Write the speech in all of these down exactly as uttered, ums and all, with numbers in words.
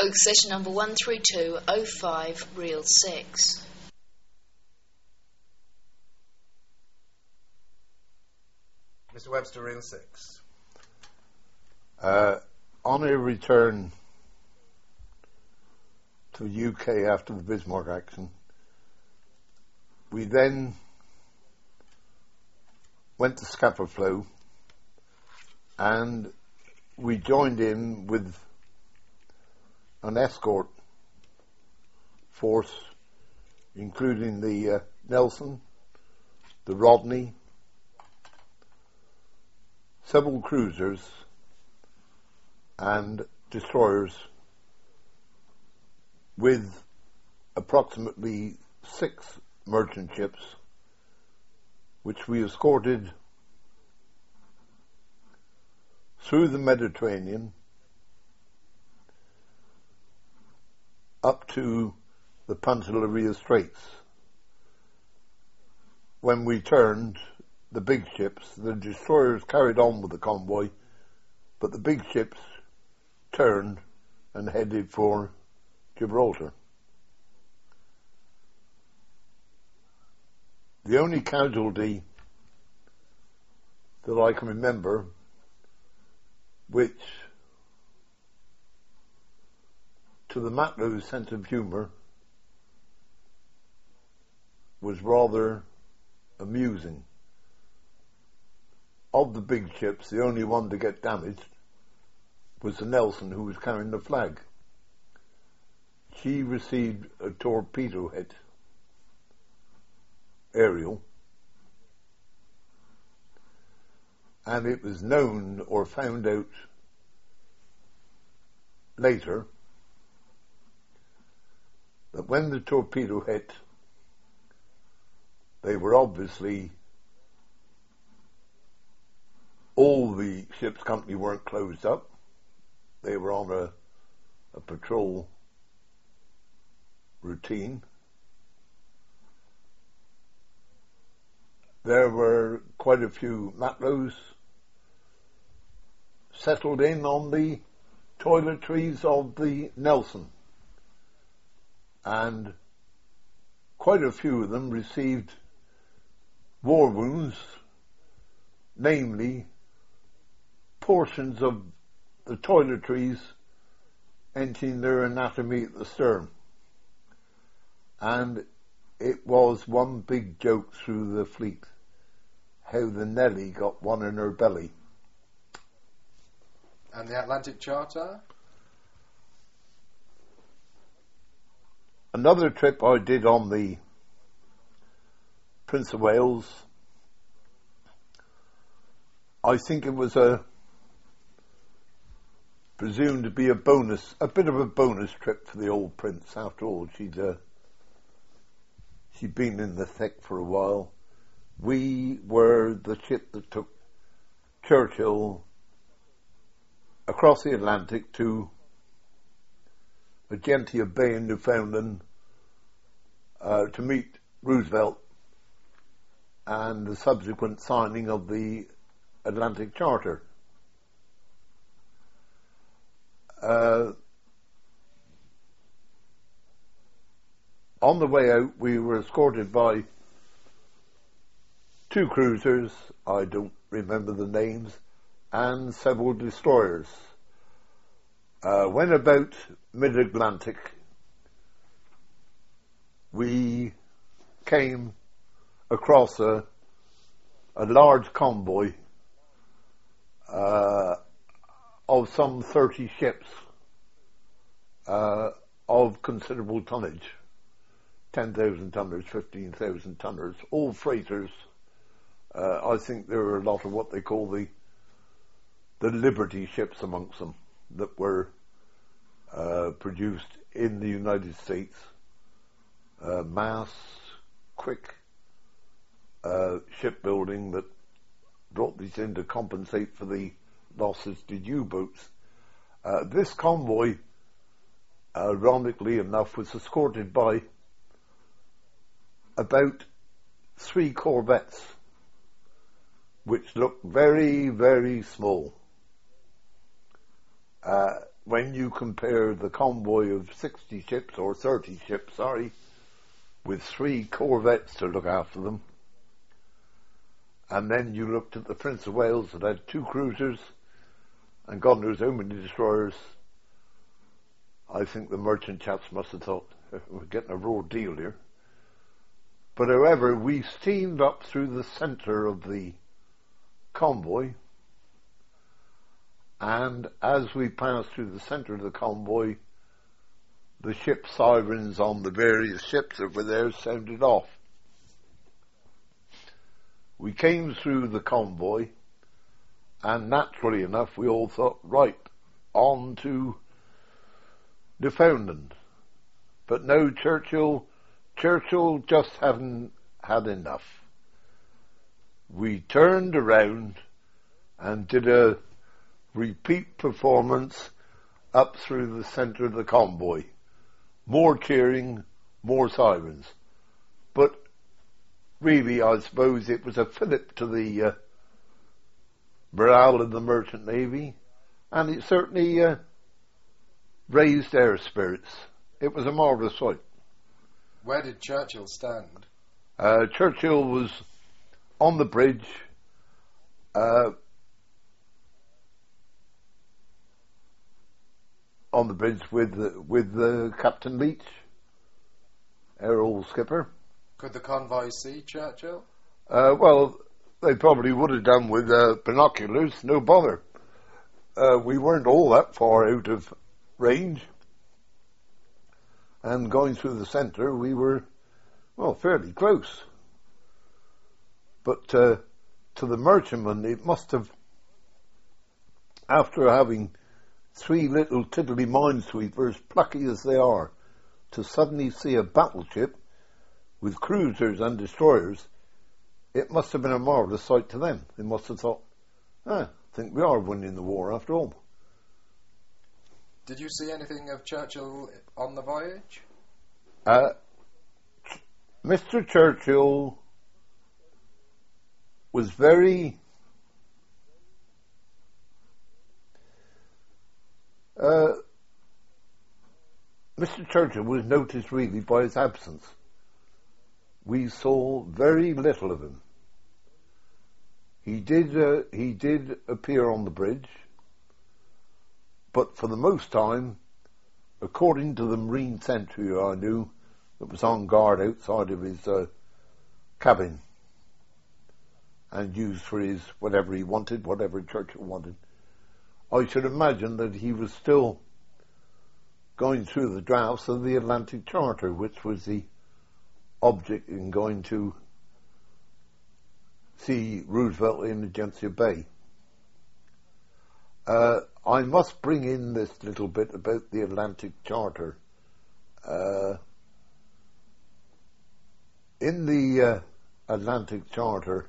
Oak session number one three two oh five, reel six. Mister Webster, reel six. Uh, on a return to the U K after the Bismarck action, we then went to Scapa Flow and we joined in with an escort force including the uh, Nelson, the Rodney, several cruisers and destroyers with approximately six merchant ships which we escorted through the Mediterranean up to the Pantelleria Straits. When we turned, the big ships, the destroyers carried on with the convoy, but the big ships turned and headed for Gibraltar. The only casualty that I can remember, which to the Matlow's sense of humour was rather amusing. Of the big ships, the only one to get damaged was the Nelson, who was carrying the flag. She received a torpedo hit, aerial, and it was known or found out later that when the torpedo hit, they were obviously, all the ship's company weren't closed up. They were on a, a patrol routine. There were quite a few Matlows settled in on the toiletries of the Nelson, and quite a few of them received war wounds, namely portions of the toiletries entering their anatomy at the stern. And it was one big joke through the fleet how the Nelly got one in her belly. And the Atlantic Charter? Another trip I did on the Prince of Wales, I think it was a presumed to be a bonus, a bit of a bonus trip for the old Prince. After all, she'd uh, she'd been in the thick for a while. We were the ship that took Churchill across the Atlantic to Argentia Bay in Newfoundland uh, to meet Roosevelt and the subsequent signing of the Atlantic Charter. Uh, on the way out, we were escorted by two cruisers, I don't remember the names, and several destroyers. Uh, when about mid-Atlantic, we came across a, a large convoy uh, of some thirty ships uh, of considerable tonnage, ten thousand tonners, fifteen thousand tonners, all freighters. Uh, I think there were a lot of what they call the the Liberty ships amongst them that were uh, produced in the United States. Uh, mass, quick uh, shipbuilding that brought these in to compensate for the losses to U-boats. Uh, this convoy, ironically enough, was escorted by about three corvettes, which looked very, very small. Uh, when you compare the convoy of sixty ships, or thirty ships, sorry, with three corvettes to look after them, and then you looked at the Prince of Wales that had two cruisers and God knows how many destroyers, I think the merchant chaps must have thought, we're getting a raw deal here. But however, we steamed up through the centre of the convoy, and as we passed through the centre of the convoy, the ship sirens on the various ships that were there sounded off. We came through the convoy, and naturally enough we all thought, right, on to Newfoundland. But no, Churchill, Churchill just hadn't had enough. We turned around and did a repeat performance up through the centre of the convoy. More cheering, more sirens. But really, I suppose it was a fillip to the uh, morale of the Merchant Navy, and it certainly uh, raised their spirits. It was a marvellous sight. Where did Churchill stand? Uh, Churchill was on the bridge, uh, on the bridge with uh, with uh, Captain Leach, our old skipper. Could the convoy see Churchill? Uh, well, they probably would have done with uh, binoculars, no bother. Uh, we weren't all that far out of range. And going through the centre, we were, well, fairly close. But uh, to the merchantman, it must have, after having three little tiddly minesweepers, plucky as they are, to suddenly see a battleship with cruisers and destroyers, it must have been a marvellous sight to them. They must have thought, ah, I think we are winning the war after all. Did you see anything of Churchill on the voyage? Uh, Mister Churchill was very uh, Mister Churchill was noticed really by his absence. We saw very little of him. He did uh, he did appear on the bridge, but for the most time, according to the Marine sentry I knew that was on guard outside of his uh, cabin and used for his whatever he wanted, whatever Churchill wanted, I should imagine that he was still going through the drafts of the Atlantic Charter, which was the object in going to see Roosevelt in Agencia Bay. Uh, I must bring in this little bit about the Atlantic Charter. Uh, in the uh, Atlantic Charter,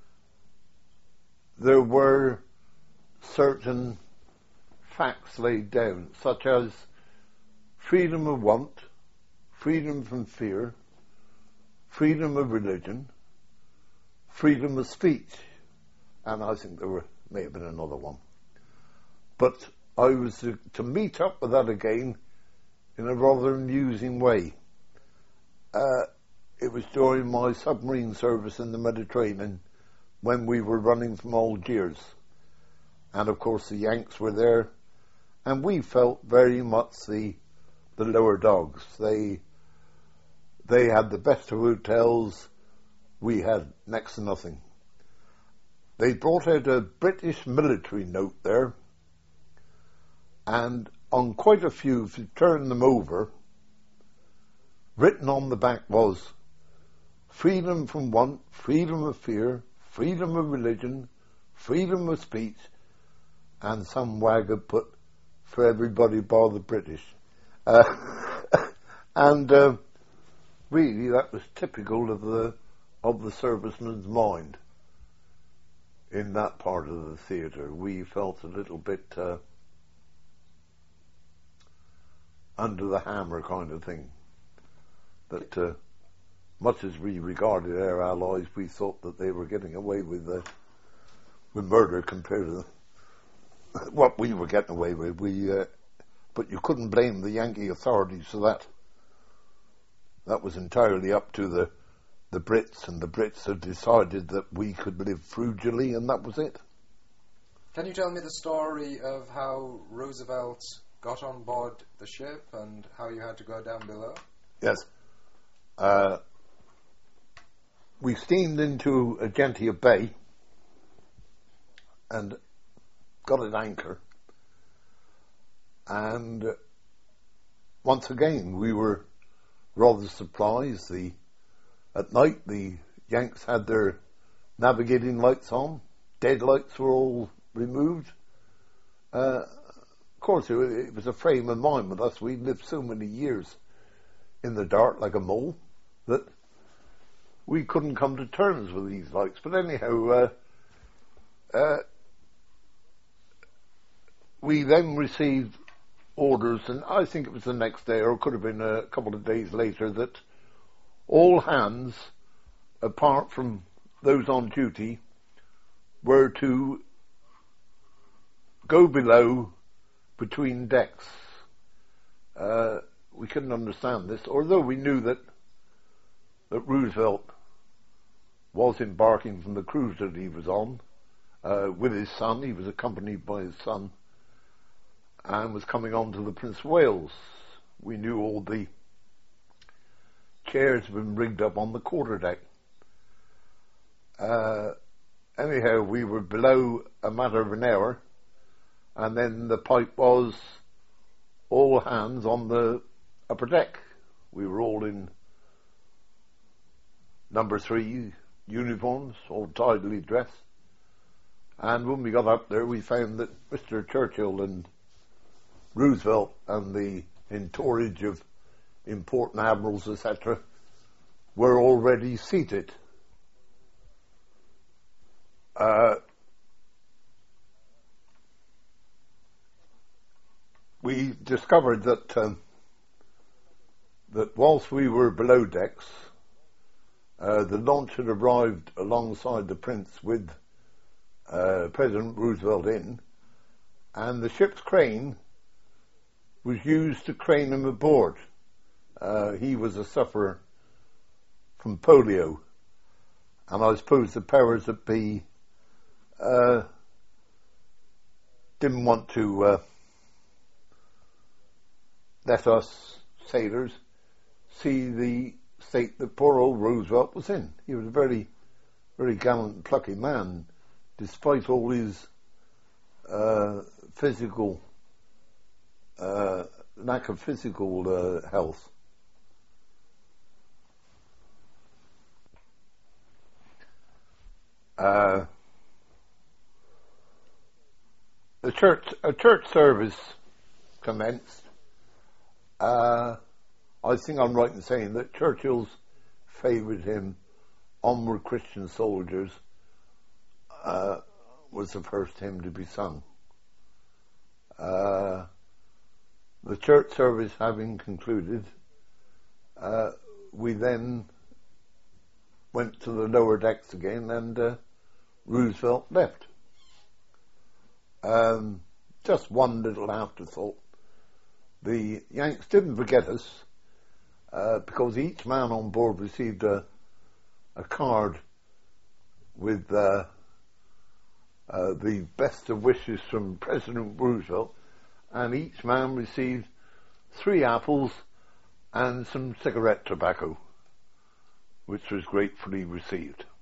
there were certain facts laid down, such as freedom of want, freedom from fear, freedom of religion, freedom of speech, and I think there were, may have been another one. But I was to, to meet up with that again in a rather amusing way. Uh, it was during my submarine service in the Mediterranean when we were running from Algiers. And of course the Yanks were there, and we felt very much the the lower dogs. They they had the best of hotels, we had next to nothing. They brought out a British military note there, and on quite a few, if you turn them over, written on the back was freedom from want, freedom of fear, freedom of religion, freedom of speech, and some wag had put for everybody bar the British. Uh, and uh, really that was typical of the of the serviceman's mind in that part of the theatre. We felt a little bit uh, under the hammer kind of thing. That uh, much as we regarded our allies, we thought that they were getting away with uh, with murder compared to the, what we were getting away with. We uh, but you couldn't blame the Yankee authorities for that. That was entirely up to the, the Brits, and the Brits had decided that we could live frugally, and that was it. Can you tell me the story of how Roosevelt got on board the ship and how you had to go down below? Yes. Uh, we steamed into Argentia Bay and got an anchor. And uh, once again, we were rather surprised. The, at night, the Yanks had their navigating lights on. Dead lights were all removed. Uh, of course, it, it was a frame of mind with us. We'd lived so many years in the dark like a mole that we couldn't come to terms with these lights. But anyhow, uh, uh, we then received orders, and I think it was the next day, or it could have been a couple of days later, that all hands, apart from those on duty, were to go below between decks. Uh, we couldn't understand this, although we knew that that Roosevelt was embarking from the cruise that he was on uh, with his son. He was accompanied by his son and was coming on to the Prince of Wales. We knew all the chairs had been rigged up on the quarterdeck. Uh, anyhow, we were below a matter of an hour, and then the pipe was all hands on the upper deck. We were all in number three uniforms, all tidily dressed. And when we got up there, we found that Mister Churchill and Roosevelt and the entourage of important admirals, et cetera, were already seated. Uh, we discovered that um, that whilst we were below decks, uh, the launch had arrived alongside the Prince with uh, President Roosevelt in, and the ship's crane was used to crane him aboard. Uh, he was a sufferer from polio, and I suppose the powers that be uh, didn't want to uh, let us sailors see the state that poor old Roosevelt was in. He was a very, very gallant and plucky man, despite all his uh, physical uh, lack of physical uh, health. Uh, the church, a church service commenced. Uh, I think I'm right in saying that Churchill's favourite hymn, "Onward Christian Soldiers," uh, was the first hymn to be sung. Uh, the church service having concluded, uh, we then went to the lower decks again, and uh, Roosevelt left. Um, just one little afterthought. The Yanks didn't forget us, uh, because each man on board received a, a card with uh, uh, the best of wishes from President Roosevelt, and each man received three apples and some cigarette tobacco, which was gratefully received.